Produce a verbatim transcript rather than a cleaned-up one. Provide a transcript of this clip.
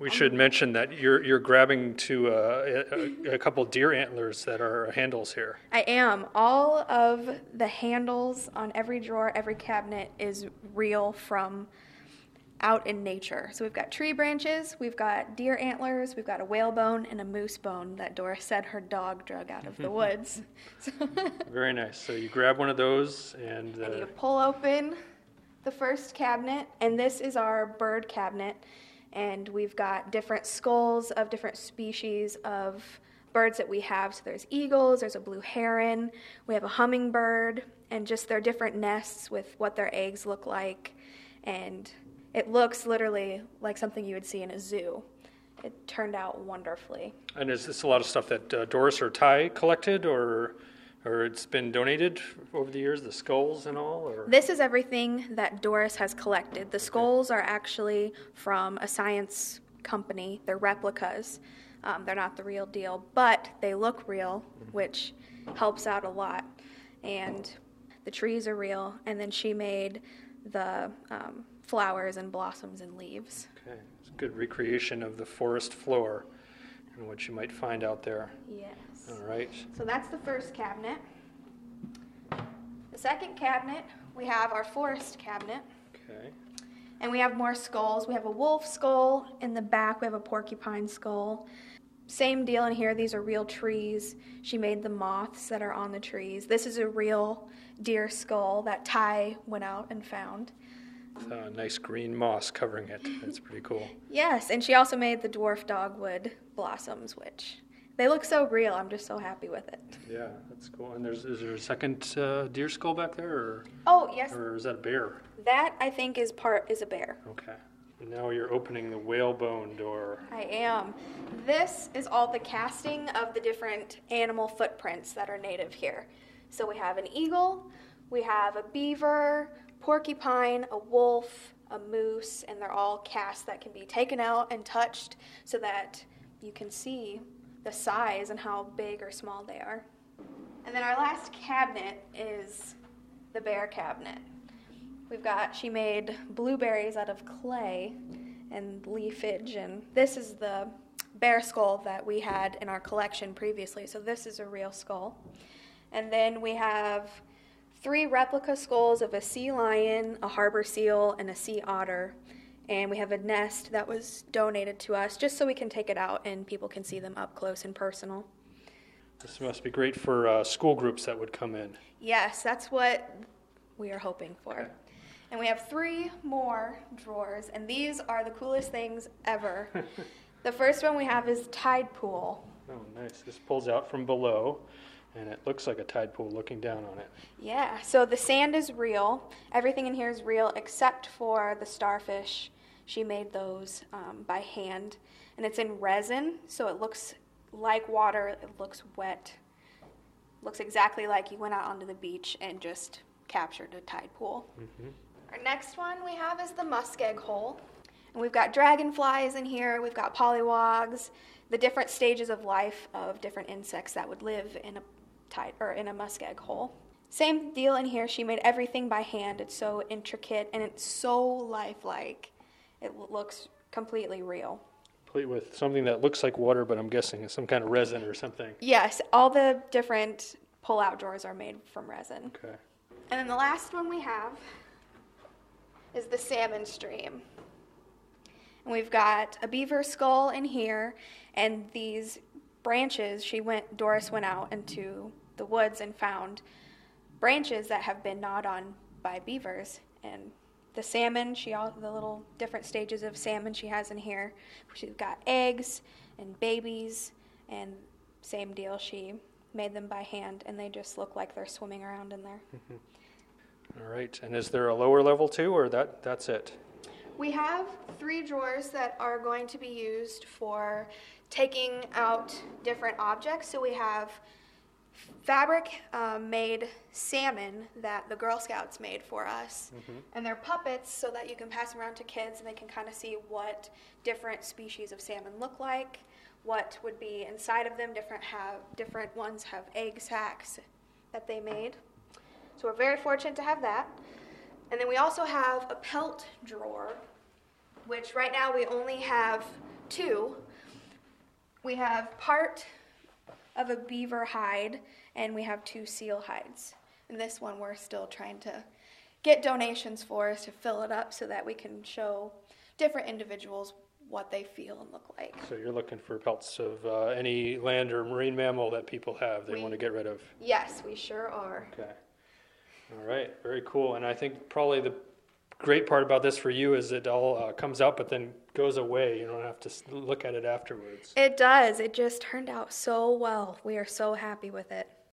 We should mention that you're you're grabbing to uh, a, a couple deer antlers that are handles here. I am. All of the handles on every drawer, every cabinet is real from out in nature. So we've got tree branches, we've got deer antlers, we've got a whalebone, and a moose bone that Doris said her dog drug out of the woods. So Very nice. So you grab one of those and... Uh, and you pull open the first cabinet, and this is our bird cabinet. And we've got different skulls of different species of birds that we have. So there's eagles, there's a blue heron, we have a hummingbird, and just their different nests with what their eggs look like. And it looks literally like something you would see in a zoo. It turned out wonderfully. And is this a lot of stuff that uh, Doris or Ty collected, or or it's been donated over the years, the skulls and all? Or? This is everything that Doris has collected. The skulls are actually from a science company. They're replicas. Um, they're not the real deal, but they look real, which helps out a lot. And the trees are real, and then she made the um, flowers and blossoms and leaves. Okay, it's a good recreation of the forest floor and what you might find out there. Yes. All right. So that's the first cabinet. The second cabinet, we have our forest cabinet. Okay. And we have more skulls. We have a wolf skull. In the back, we have a porcupine skull. Same deal in here. These are real trees. She made the moths that are on the trees. This is a real deer skull that Ty went out and found. Uh, nice green moss covering it. That's pretty cool. Yes, and she also made the dwarf dogwood blossoms, which they look so real. I'm just so happy with it. Yeah, that's cool. And there's is there a second uh, deer skull back there, or Oh, yes. or is that a bear? That, I think, is part is a bear. Okay. And now you're opening the whalebone door. I am. This is all the casting of the different animal footprints that are native here. So we have an eagle, we have a beaver, porcupine, a wolf, a moose, and they're all cast that can be taken out and touched so that you can see the size and how big or small they are. And then our last cabinet is the bear cabinet. We've got, she made blueberries out of clay and leafage, and this is the bear skull that we had in our collection previously, so this is a real skull. And then we have three replica skulls of a sea lion, a harbor seal, and a sea otter. And we have a nest that was donated to us just so we can take it out and people can see them up close and personal. This must be great for uh, school groups that would come in. Yes, that's what we are hoping for. Okay. And we have three more drawers, and these are the coolest things ever. The first one we have is tide pool. Oh, nice. This pulls out from below, and it looks like a tide pool looking down on it. Yeah, so the sand is real. Everything in here is real except for the starfish. She made those um, by hand. And it's in resin, so it looks like water. It looks wet. Looks exactly like you went out onto the beach and just captured a tide pool. Mm-hmm. Our next one we have is the muskeg hole. And we've got dragonflies in here. We've got pollywogs, the different stages of life of different insects that would live in a tide or in a muskeg hole. Same deal in here. She made everything by hand. It's so intricate and it's so lifelike. It looks completely real. Complete with something that looks like water, but I'm guessing it's some kind of resin or something. Yes, all the different pull-out drawers are made from resin. Okay. And then the last one we have is the salmon stream. And we've got a beaver skull in here, and these branches, she went, Doris went out into the woods and found branches that have been gnawed on by beavers. And the salmon, she all the little different stages of salmon she has in here. She's got eggs and babies, and same deal, she made them by hand, and they just look like they're swimming around in there. Mm-hmm. All right, and is there a lower level too, or that that's it? We have three drawers that are going to be used for taking out different objects. So we have fabric um, made salmon that the Girl Scouts made for us. Mm-hmm. And they're puppets so that you can pass them around to kids and they can kind of see what different species of salmon look like, what would be inside of them. Different have different ones have egg sacs that they made. So we're very fortunate to have that. And then we also have a pelt drawer, which right now we only have two. We have part of a beaver hide, and we have two seal hides. And this one we're still trying to get donations for, is to fill it up so that we can show different individuals what they feel and look like. So you're looking for pelts of uh, any land or marine mammal that people have they We- want to get rid of. Yes, we sure are. Okay. All right. Very cool. And I think probably the great part about this for you is it all uh, comes out but then goes away. You don't have to s- look at it afterwards. It does. It just turned out so well. We are so happy with it.